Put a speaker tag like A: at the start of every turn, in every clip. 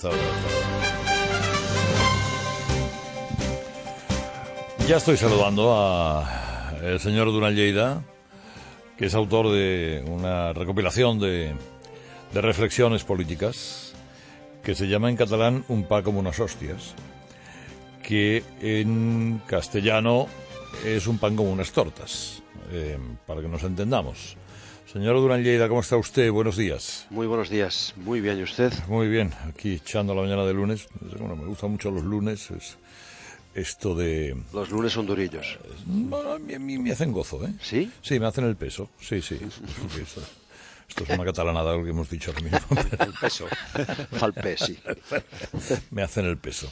A: Ya estoy saludando a el señor Duran Lleida, que es autor de una recopilación de reflexiones políticas que se llama en catalán Un pa como unas hostias, que en castellano es un pan como unas tortas, para que nos entendamos. Señor Duran Lleida, ¿cómo está usted? Buenos días.
B: Muy buenos días. Muy bien, ¿y usted?
A: Muy bien, aquí echando la mañana de lunes. Bueno, me gustan mucho los lunes, es esto de...
B: Los lunes son durillos.
A: Bueno, a mí me hacen gozo, ¿eh?
B: ¿Sí?
A: Sí, me hacen el peso, sí. Esto es una catalanada lo que hemos dicho ahora mismo.
B: El peso. Fal pes, sí.
A: Me hacen el peso.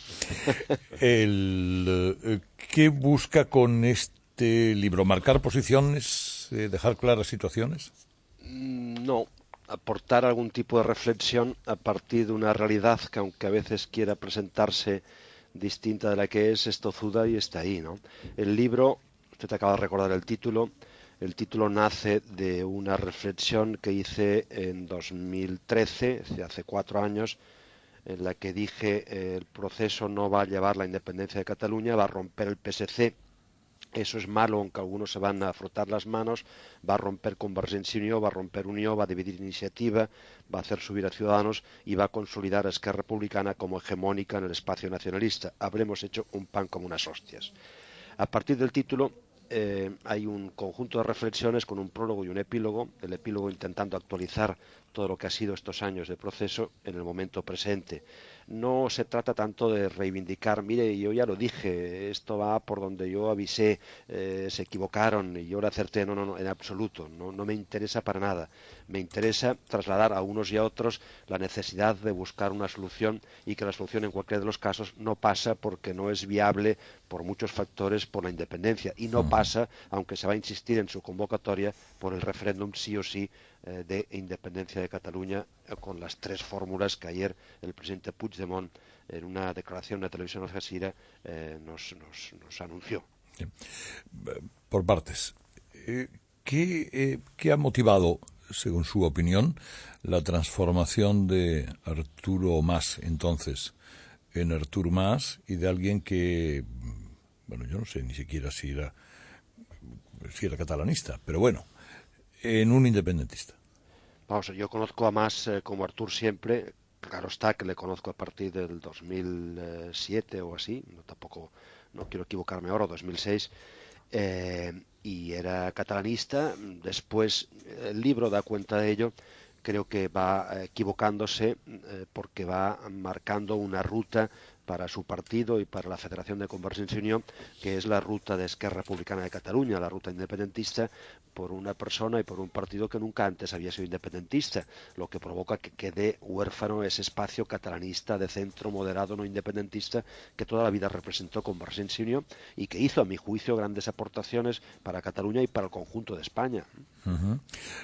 A: ¿Qué busca con este libro? ¿Marcar posiciones? ¿Dejar claras situaciones?
B: No, aportar algún tipo de reflexión a partir de una realidad que, aunque a veces quiera presentarse distinta de la que es tozuda y está ahí, ¿no? El libro, usted acaba de recordar el título nace de una reflexión que hice en 2013, hace 4 años, en la que dije el proceso no va a llevar la independencia de Cataluña, va a romper el PSC. Eso es malo, aunque algunos se van a frotar las manos, va a romper Convergència i Unió, va a romper Unió, va a dividir Iniciativa, va a hacer subir a Ciudadanos y va a consolidar a Esquerra Republicana como hegemónica en el espacio nacionalista. Habremos hecho un pan como unas hostias. A partir del título hay un conjunto de reflexiones con un prólogo y un epílogo, el epílogo intentando actualizar todo lo que ha sido estos años de proceso en el momento presente. No se trata tanto de reivindicar, mire, yo ya lo dije, esto va por donde yo avisé, se equivocaron y yo lo acerté, no, en absoluto, no me interesa para nada. Me interesa trasladar a unos y a otros la necesidad de buscar una solución y que la solución en cualquiera de los casos no pasa porque no es viable por muchos factores por la independencia y no pasa, aunque se va a insistir en su convocatoria, por el referéndum sí o sí de independencia de Cataluña con las 3 fórmulas que ayer el presidente Puigdemont en una declaración en la televisión Al Jazeera nos anunció.
A: Por partes. ¿Qué ha motivado, según su opinión, la transformación de Arturo Mas entonces en Artur Mas y de alguien que, bueno, yo no sé ni siquiera si era catalanista, pero bueno, en un independentista?
B: Vamos, yo conozco a Mas como Artur siempre. Claro está que le conozco a partir del 2007 o así, no quiero equivocarme ahora, 2006, y era catalanista. Después el libro da cuenta de ello. Creo que va equivocándose porque va marcando una ruta para su partido y para la Federación de Convergència i Unió, que es la ruta de Esquerra Republicana de Cataluña, la ruta independentista, por una persona y por un partido que nunca antes había sido independentista, lo que provoca que quede huérfano ese espacio catalanista de centro moderado no independentista que toda la vida representó Convergència i Unió y que hizo, a mi juicio, grandes aportaciones para Cataluña y para el conjunto de España.
A: Uh-huh.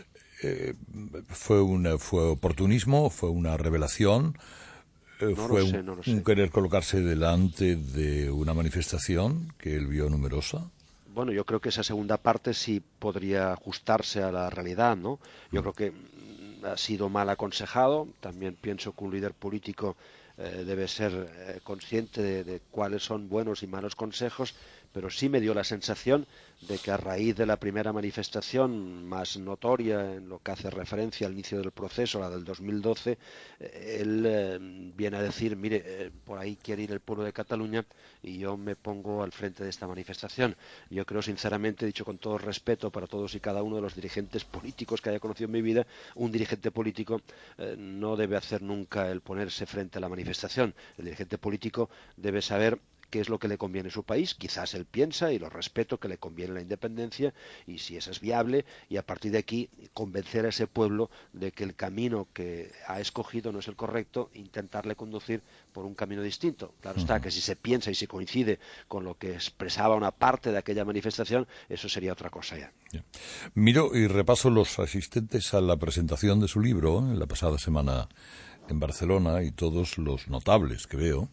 A: ¿Fue oportunismo? ¿Fue una revelación? ¿Fue un querer colocarse delante de una manifestación que él vio numerosa?
B: Bueno, yo creo que esa segunda parte sí podría ajustarse a la realidad, ¿no? Yo creo que ha sido mal aconsejado. También pienso que un líder político debe ser consciente de cuáles son buenos y malos consejos, pero sí me dio la sensación de que a raíz de la primera manifestación más notoria en lo que hace referencia al inicio del proceso, la del 2012, él viene a decir, mire, por ahí quiere ir el pueblo de Cataluña y yo me pongo al frente de esta manifestación. Yo creo sinceramente, dicho con todo respeto para todos y cada uno de los dirigentes políticos que haya conocido en mi vida, un dirigente político no debe hacer nunca el ponerse frente a la manifestación. El dirigente político debe saber qué es lo que le conviene a su país. Quizás él piensa, y lo respeto, que le conviene la independencia, y si eso es viable, y a partir de aquí convencer a ese pueblo de que el camino que ha escogido no es el correcto, intentarle conducir por un camino distinto. Claro está que si se piensa y se coincide con lo que expresaba una parte de aquella manifestación, eso sería otra cosa ya.
A: Miro y repaso los asistentes a la presentación de su libro en la pasada semana en Barcelona, y todos los notables que veo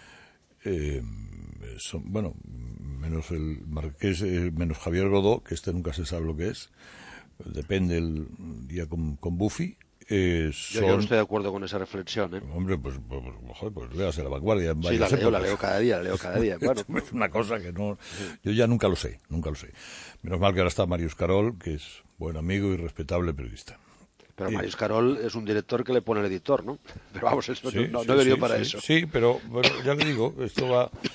A: son, bueno, menos el Marqués, menos Javier Godó, que nunca se sabe lo que es, depende el día con Buffy,
B: Yo no estoy de acuerdo con esa reflexión, ¿eh?
A: Hombre, pues léase La Vanguardia.
B: Sí, la leo cada día, Bueno,
A: es una cosa que no... Yo ya nunca lo sé. Menos mal que ahora está Marius Carol, que es buen amigo y respetable periodista.
B: Pero Marius Carol es un director que le pone el editor, ¿no? Pero vamos, eso
A: sí,
B: no he venido para eso.
A: Sí, pero ya le digo, esto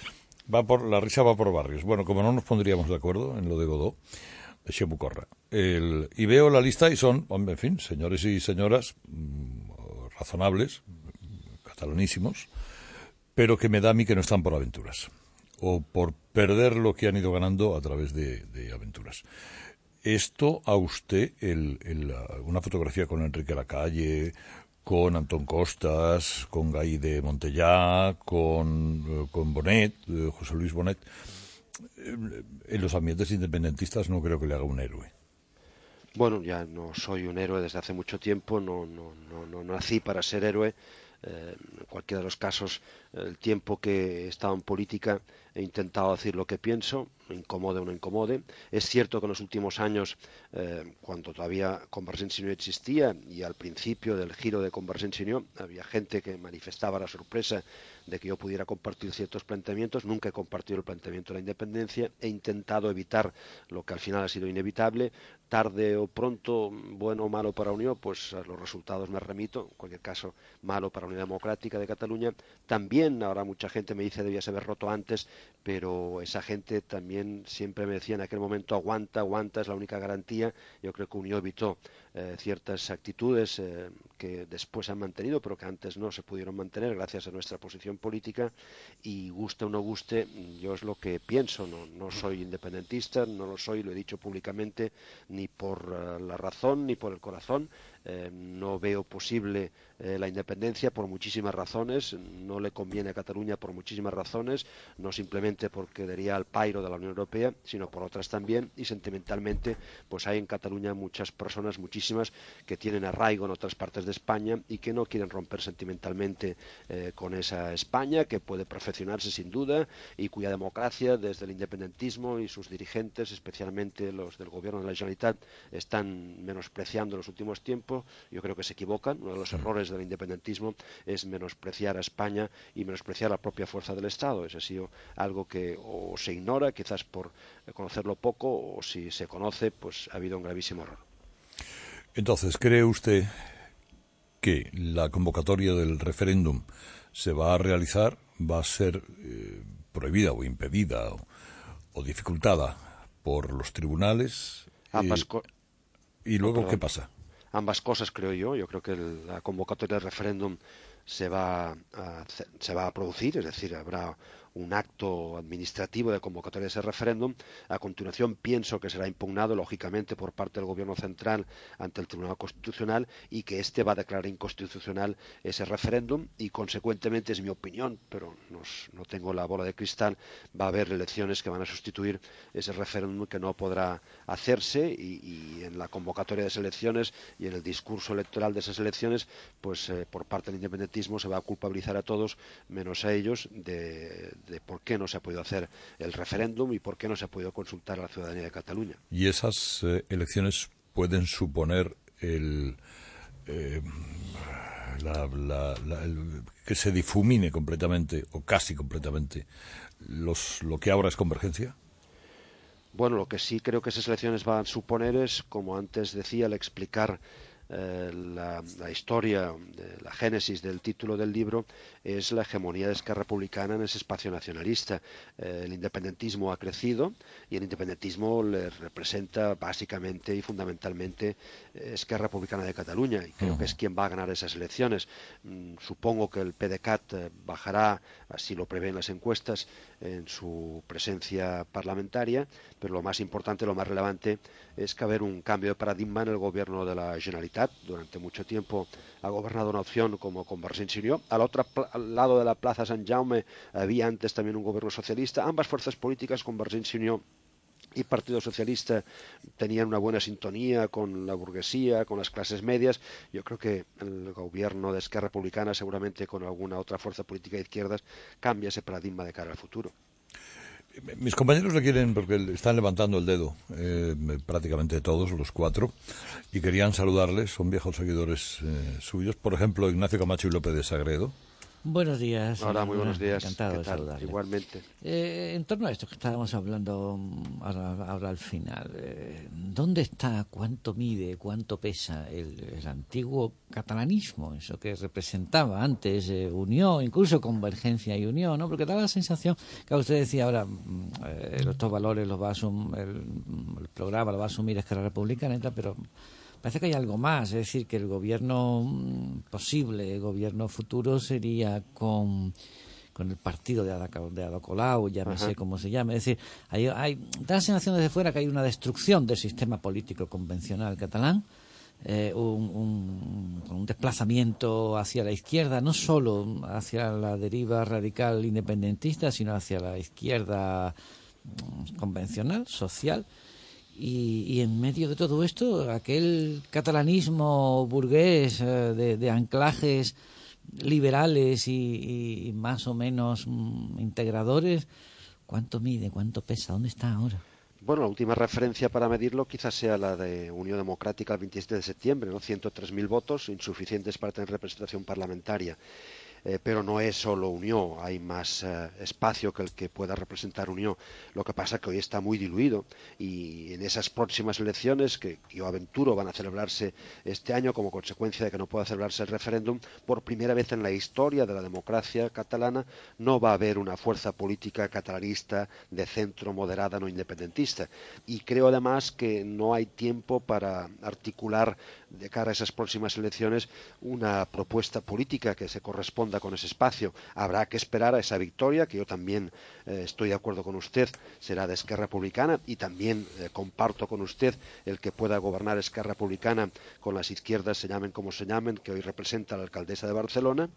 A: la risa va por barrios. Bueno, como no nos pondríamos de acuerdo en lo de Godó, de Xemu Corra. Y veo la lista y son, en fin, señores y señoras razonables, catalanísimos, pero que me da a mí que no están por aventuras o por perder lo que han ido ganando a través de aventuras. Esto a usted, una fotografía con Enrique Lacalle, con Antón Costas, con Gai de Montellá, con Bonet, José Luis Bonet, en los ambientes independentistas no creo que le haga un héroe.
B: Bueno, ya no soy un héroe desde hace mucho tiempo, no nací para ser héroe. En cualquiera de los casos, el tiempo que he estado en política he intentado decir lo que pienso, me incomode o no incomode. Es cierto que en los últimos años, cuando todavía Convergència i Unió existía y al principio del giro de Convergència i Unió, había gente que manifestaba la sorpresa de que yo pudiera compartir ciertos planteamientos. Nunca he compartido el planteamiento de la independencia, he intentado evitar lo que al final ha sido inevitable. Tarde o pronto, bueno o malo para Unió, pues a los resultados me remito. En cualquier caso, malo para Unión Democrática de Cataluña. También ahora mucha gente me dice debías haber roto antes, pero esa gente también siempre me decía en aquel momento aguanta, es la única garantía. Yo creo que Unió evitó ciertas actitudes que después han mantenido, pero que antes no se pudieron mantener gracias a nuestra posición política. Y guste o no guste, yo es lo que pienso. No soy independentista, no lo soy, lo he dicho públicamente, ni por la razón ni por el corazón. No veo posible la independencia por muchísimas razones. No le conviene a Cataluña por muchísimas razones, no simplemente porque daría al pairo de la Unión Europea, sino por otras también. Y sentimentalmente, pues hay en Cataluña muchas personas, muchísimas, que tienen arraigo en otras partes de España y que no quieren romper sentimentalmente con esa España, que puede perfeccionarse sin duda y cuya democracia, desde el independentismo y sus dirigentes, especialmente los del gobierno de la Generalitat, están menospreciando en los últimos tiempos. Yo creo que se equivocan. Uno de los errores del independentismo es menospreciar a España y menospreciar la propia fuerza del Estado. Eso ha sido algo que o se ignora, quizás por conocerlo poco, o si se conoce, pues ha habido un gravísimo error.
A: Entonces, ¿cree usted que la convocatoria del referéndum se va a realizar, va a ser prohibida o impedida o dificultada por los tribunales? ¿Y luego qué pasa?
B: Ambas cosas, creo yo. Yo creo que la convocatoria del referéndum se va a producir, es decir, habrá un acto administrativo de convocatoria de ese referéndum. A continuación, pienso que será impugnado, lógicamente, por parte del Gobierno central ante el Tribunal Constitucional y que éste va a declarar inconstitucional ese referéndum y, consecuentemente, es mi opinión, pero no tengo la bola de cristal, va a haber elecciones que van a sustituir ese referéndum que no podrá hacerse y en la convocatoria de esas elecciones y en el discurso electoral de esas elecciones, pues por parte del independentismo se va a culpabilizar a todos, menos a ellos, de por qué no se ha podido hacer el referéndum y por qué no se ha podido consultar a la ciudadanía de Cataluña.
A: ¿Y esas elecciones pueden suponer que se difumine completamente o casi completamente lo que ahora es Convergencia?
B: Bueno, lo que sí creo que esas elecciones van a suponer es, como antes decía, el explicar la historia, la génesis del título del libro, es la hegemonía de Esquerra Republicana en ese espacio nacionalista. El independentismo ha crecido y el independentismo le representa básicamente y fundamentalmente Esquerra Republicana de Cataluña, y creo que es quien va a ganar esas elecciones. Supongo que el PDeCAT bajará, así lo prevén las encuestas, en su presencia parlamentaria, pero lo más importante, lo más relevante, es que haber un cambio de paradigma en el gobierno de la Generalitat. Durante mucho tiempo ha gobernado una opción como Convergència i Unió. Al lado de la Plaza Sant Jaume había antes también un gobierno socialista. Ambas fuerzas políticas, Convergència i Unió y Partido Socialista, tenían una buena sintonía con la burguesía, con las clases medias. Yo creo que el gobierno de Esquerra Republicana, seguramente con alguna otra fuerza política de izquierdas, cambia ese paradigma de cara al futuro.
A: Mis compañeros le quieren, porque están levantando el dedo, prácticamente todos, los cuatro, y querían saludarles, son viejos seguidores suyos. Por ejemplo, Ignacio Camacho y López de Sagredo.
C: Buenos días,
B: Hola,
C: señor
B: muy
C: Durán.
B: buenos días.
C: Encantado
B: ¿Qué
C: de
B: tal?
C: saludarle.
B: Igualmente.
C: En torno a esto que estábamos hablando ahora al final, ¿dónde está, cuánto mide, cuánto pesa el antiguo catalanismo, eso que representaba antes unión, incluso convergencia y unión, ¿no? Porque da la sensación que usted decía ahora, estos valores los va a el programa lo va a asumir Esquerra Republicana y tal, pero parece que hay algo más, es decir, que el gobierno posible, el gobierno futuro sería con el partido de Ada Colau, llámese como se llame. Es decir, da la sensación desde fuera que hay una destrucción del sistema político convencional catalán, un desplazamiento hacia la izquierda, no solo hacia la deriva radical independentista, sino hacia la izquierda convencional, social. Y en medio de todo esto, aquel catalanismo burgués de anclajes liberales y más o menos integradores, ¿cuánto mide, cuánto pesa, dónde está ahora?
B: Bueno, la última referencia para medirlo quizás sea la de Unión Democrática el 27 de septiembre, ¿no? 103.000 votos, insuficientes para tener representación parlamentaria. Pero no es solo Unió, hay más espacio que el que pueda representar Unió. Lo que pasa es que hoy está muy diluido y en esas próximas elecciones, que yo aventuro van a celebrarse este año como consecuencia de que no pueda celebrarse el referéndum, por primera vez en la historia de la democracia catalana no va a haber una fuerza política catalanista de centro, moderada, no independentista. Y creo además que no hay tiempo para articular de cara a esas próximas elecciones una propuesta política que se corresponda con ese espacio. Habrá que esperar a esa victoria, que yo también estoy de acuerdo con usted, será de Esquerra Republicana, y también comparto con usted el que pueda gobernar Esquerra Republicana con las izquierdas, se llamen como se llamen, que hoy representa a la alcaldesa de Barcelona,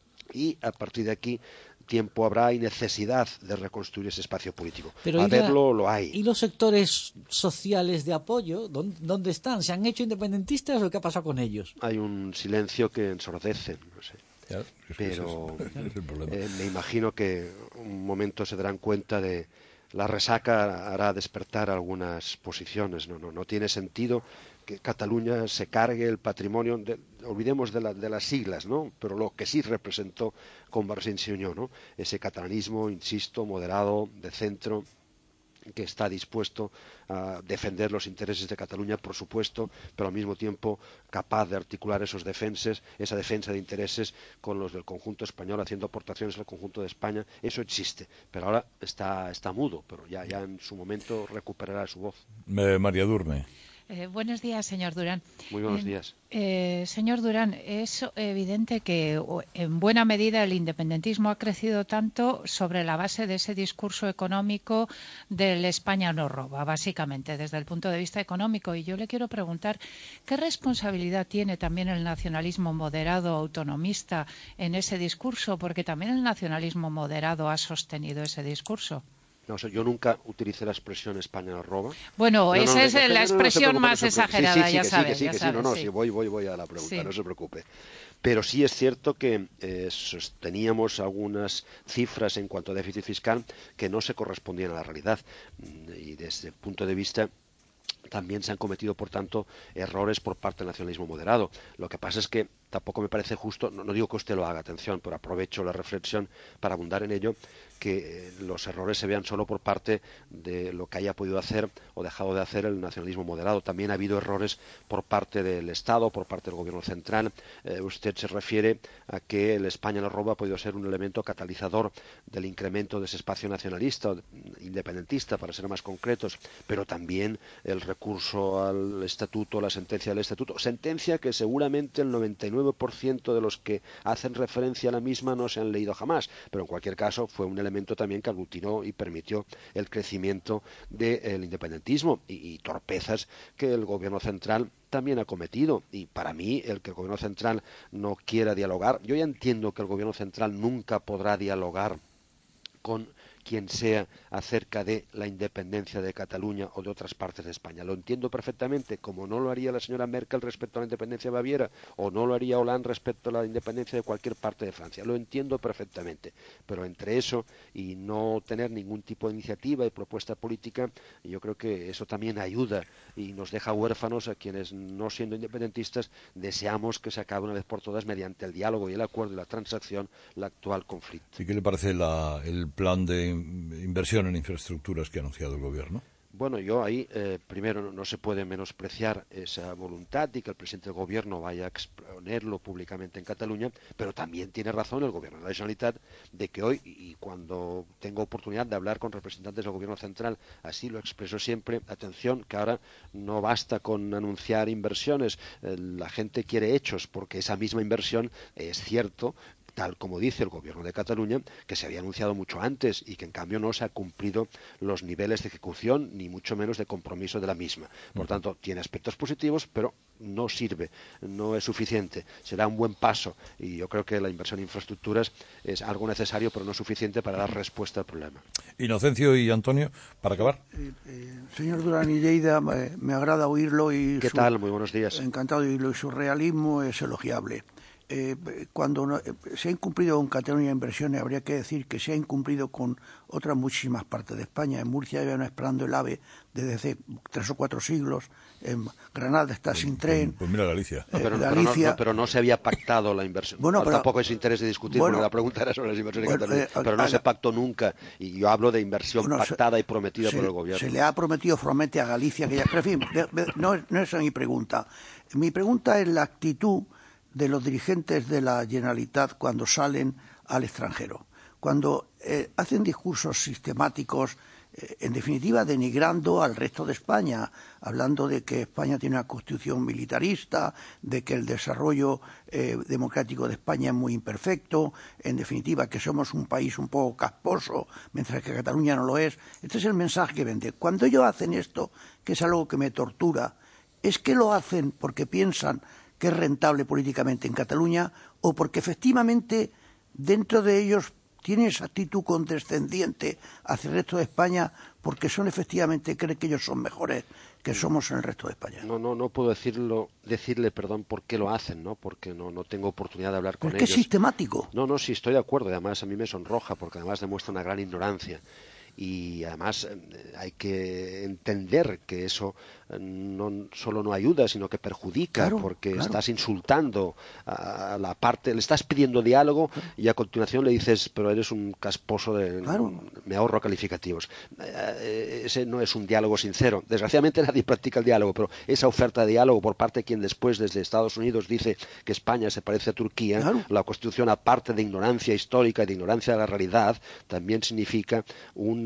B: y a partir de aquí tiempo habrá y necesidad de reconstruir ese espacio político.
C: Pero
B: a verlo lo hay.
C: ¿Y los sectores sociales de apoyo? ¿Dónde están? ¿Se han hecho independentistas o qué ha pasado con ellos?
B: Hay un silencio que ensordece, no sé.
A: Claro,
B: Pero
A: es el problema.
B: Me imagino que un momento se darán cuenta de la resaca hará despertar algunas posiciones. No tiene sentido que Cataluña se cargue el patrimonio, olvidemos de las siglas, ¿no? Pero lo que sí representó Convergencia y Unió, ¿no? Ese catalanismo, insisto, moderado, de centro, que está dispuesto a defender los intereses de Cataluña, por supuesto, pero al mismo tiempo capaz de articular esa defensa de intereses con los del conjunto español, haciendo aportaciones al conjunto de España. Eso existe, pero ahora está mudo, pero ya en su momento recuperará su voz.
A: María Durme.
D: Buenos días, señor Durán.
B: Muy buenos días.
D: Señor Durán, es evidente que en buena medida el independentismo ha crecido tanto sobre la base de ese discurso económico del España nos roba, básicamente, desde el punto de vista económico. Y yo le quiero preguntar, ¿qué responsabilidad tiene también el nacionalismo moderado autonomista en ese discurso? Porque también el nacionalismo moderado ha sostenido ese discurso.
B: No, yo nunca utilicé la expresión España nos roba.
D: Bueno, esa es la expresión más exagerada, ya sabes.
B: Sí, voy a la pregunta, sí. No se preocupe. Pero sí es cierto que teníamos algunas cifras en cuanto a déficit fiscal que no se correspondían a la realidad. Y desde el punto de vista también se han cometido, por tanto, errores por parte del nacionalismo moderado. Lo que pasa es que tampoco me parece justo, no digo que usted lo haga, atención, pero aprovecho la reflexión para abundar en ello, que los errores se vean solo por parte de lo que haya podido hacer o dejado de hacer el nacionalismo moderado. También ha habido errores por parte del Estado, por parte del Gobierno central. Usted se refiere a que el España nos roba ha podido ser un elemento catalizador del incremento de ese espacio nacionalista, independentista, para ser más concretos, pero también el recurso al Estatuto, la sentencia del Estatuto, sentencia que seguramente el 99% de los que hacen referencia a la misma no se han leído jamás, pero en cualquier caso fue un elemento también que aglutinó y permitió el crecimiento del independentismo y torpezas que el Gobierno central también ha cometido. Y para mí, el que el Gobierno central no quiera dialogar, yo ya entiendo que el Gobierno central nunca podrá dialogar con quien sea acerca de la independencia de Cataluña o de otras partes de España. Lo entiendo perfectamente, como no lo haría la señora Merkel respecto a la independencia de Baviera, o no lo haría Hollande respecto a la independencia de cualquier parte de Francia. Lo entiendo perfectamente, pero entre eso y no tener ningún tipo de iniciativa y propuesta política, yo creo que eso también ayuda y nos deja huérfanos a quienes, no siendo independentistas, deseamos que se acabe una vez por todas, mediante el diálogo y el acuerdo y la transacción, el actual conflicto.
A: ¿Y qué le parece el plan de inversión en infraestructuras que ha anunciado el gobierno?
B: Bueno, yo ahí, primero, no se puede menospreciar esa voluntad y que el presidente del gobierno vaya a exponerlo públicamente en Cataluña, pero también tiene razón el gobierno de la Generalitat de que hoy, y cuando tengo oportunidad de hablar con representantes del gobierno central, así lo expreso siempre, atención, que ahora no basta con anunciar inversiones, la gente quiere hechos, porque esa misma inversión, es cierto, tal como dice el gobierno de Cataluña, que se había anunciado mucho antes y que en cambio no se ha cumplido los niveles de ejecución ni mucho menos de compromiso de la misma. Por tanto, tiene aspectos positivos, pero no sirve, no es suficiente. Será un buen paso y yo creo que la inversión en infraestructuras es algo necesario, pero no suficiente para dar respuesta al problema.
A: Inocencio y Antonio, para acabar.
E: Señor Durán y Lleida, me agrada oírlo y
B: ¿Qué tal? Muy buenos días.
E: Encantado de oírlo y su realismo es elogiable. Cuando se ha incumplido con Cataluña inversiones, habría que decir que se ha incumplido con otras muchísimas partes de España. En Murcia llevan esperando el AVE desde hace 3 o 4 siglos. En Granada está sin tren.
A: Pues mira Galicia.
B: Pero no se había pactado la inversión. Bueno, tampoco es interés de discutir, porque la pregunta era sobre las inversiones de Cataluña. Pero no se pactó nunca. Y yo hablo de inversión pactada y prometida por el gobierno.
E: Se le ha prometido, promete a Galicia que ya... Pero en fin, no es mi pregunta. Mi pregunta es la actitud de los dirigentes de la Generalitat cuando salen al extranjero, cuando hacen discursos sistemáticos, en definitiva denigrando al resto de España, hablando de que España tiene una constitución militarista, de que el desarrollo democrático de España es muy imperfecto, en definitiva que somos un país un poco casposo, mientras que Cataluña no lo es. Este es el mensaje que vende. Cuando ellos hacen esto, que es algo que me tortura, es que lo hacen porque piensan que es rentable políticamente en Cataluña o porque efectivamente dentro de ellos tienen esa actitud condescendiente hacia el resto de España porque efectivamente creen que ellos son mejores que somos en el resto de España.
B: No puedo decirle por qué lo hacen, ¿no? Porque no tengo oportunidad de hablar con ellos.
E: Es que es sistemático.
B: Sí, estoy de acuerdo. Además, a mí me sonroja porque además demuestra una gran ignorancia. Y además hay que entender que eso no solo no ayuda, sino que perjudica, porque estás insultando a la parte, le estás pidiendo diálogo y a continuación le dices, pero eres un casposo me ahorro calificativos. Ese no es un diálogo sincero. Desgraciadamente nadie practica el diálogo, pero esa oferta de diálogo por parte de quien después desde Estados Unidos dice que España se parece a Turquía, la Constitución, aparte de ignorancia histórica y de ignorancia de la realidad, también significa un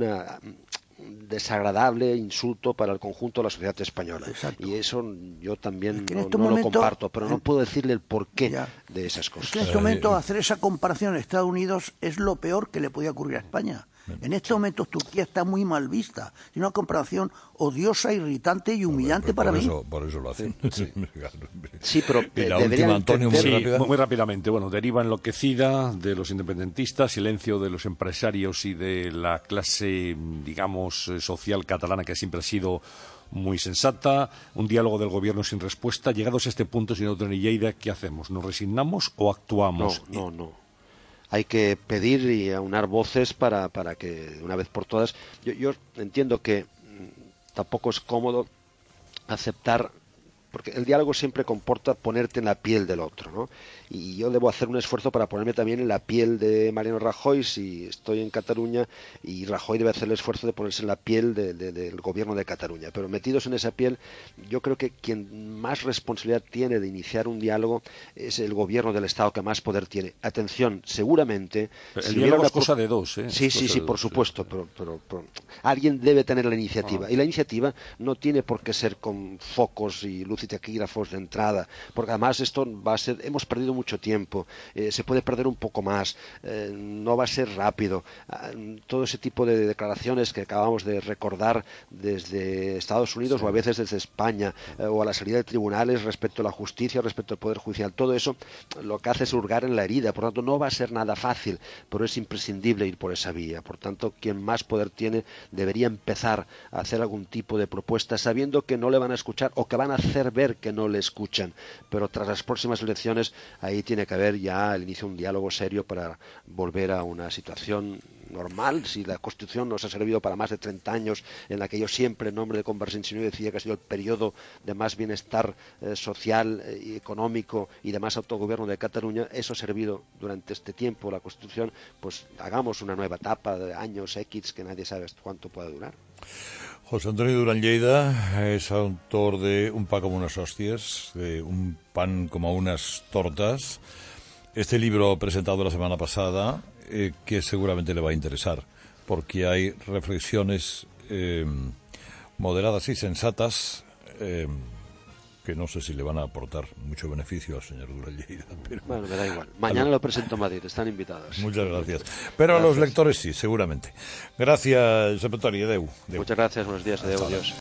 B: desagradable insulto para el conjunto de la sociedad española.
E: Exacto.
B: Y eso yo también no lo comparto, pero no puedo decirle el porqué de esas cosas.
E: En este momento hacer esa comparación en Estados Unidos es lo peor que le podía ocurrir a España. En estos momentos Turquía está muy mal vista. Tiene una comparación odiosa, irritante y humillante para mí.
A: Por eso lo hacen.
B: Sí, pero
A: la última, Antonio,
F: muy rápidamente. Bueno, deriva enloquecida de los independentistas, silencio de los empresarios y de la clase, digamos, social catalana, que siempre ha sido muy sensata, un diálogo del gobierno sin respuesta. Llegados a este punto, señor Durán y Lleida, ¿qué hacemos? ¿Nos resignamos o actuamos?
B: No. Hay que pedir y aunar voces para que, de una vez por todas... Yo entiendo que tampoco es cómodo aceptar, porque el diálogo siempre comporta ponerte en la piel del otro, ¿no? Y yo debo hacer un esfuerzo para ponerme también en la piel de Mariano Rajoy si estoy en Cataluña, y Rajoy debe hacer el esfuerzo de ponerse en la piel del gobierno de Cataluña. Pero metidos en esa piel, yo creo que quien más responsabilidad tiene de iniciar un diálogo es el gobierno del Estado, que más poder tiene. Atención, seguramente...
F: El diálogo es cosa de dos, ¿eh?
B: Sí, por supuesto, pero alguien debe tener la iniciativa. Y la iniciativa no tiene por qué ser con focos y luz y taquígrafos de entrada, porque además esto va a ser, hemos perdido mucho tiempo, se puede perder un poco más, no va a ser rápido. Todo ese tipo de declaraciones que acabamos de recordar desde Estados Unidos o a veces desde España, o a la salida de tribunales respecto a la justicia, respecto al Poder Judicial, todo eso lo que hace es hurgar en la herida. Por tanto, no va a ser nada fácil, pero es imprescindible ir por esa vía. Por tanto, quien más poder tiene debería empezar a hacer algún tipo de propuesta, sabiendo que no le van a escuchar o que van a hacer ver que no le escuchan. Pero tras las próximas elecciones, ahí tiene que haber ya el inicio de un diálogo serio para volver a una situación normal. Si la Constitución nos ha servido para más de 30 años, en la que yo siempre en nombre de Convergencia y Unió decía que ha sido el periodo de más bienestar social y económico y de más autogobierno de Cataluña, eso ha servido durante este tiempo, la Constitución, pues hagamos una nueva etapa de años X que nadie sabe cuánto pueda durar.
A: José Antonio Durán Lleida es autor de Un pan como unas hostias, de Un pan como unas tortas. Este libro presentado la semana pasada, que seguramente le va a interesar, porque hay reflexiones moderadas y sensatas que no sé si le van a aportar mucho beneficio al señor Durán Lleida. Pero...
B: Bueno, me da igual. Mañana lo presento en Madrid, están invitados.
A: Muchas gracias. Pero gracias. A los lectores sí, seguramente. Gracias, Josep Antoni. Adeu.
B: Muchas gracias, buenos días. Adeu, adiós.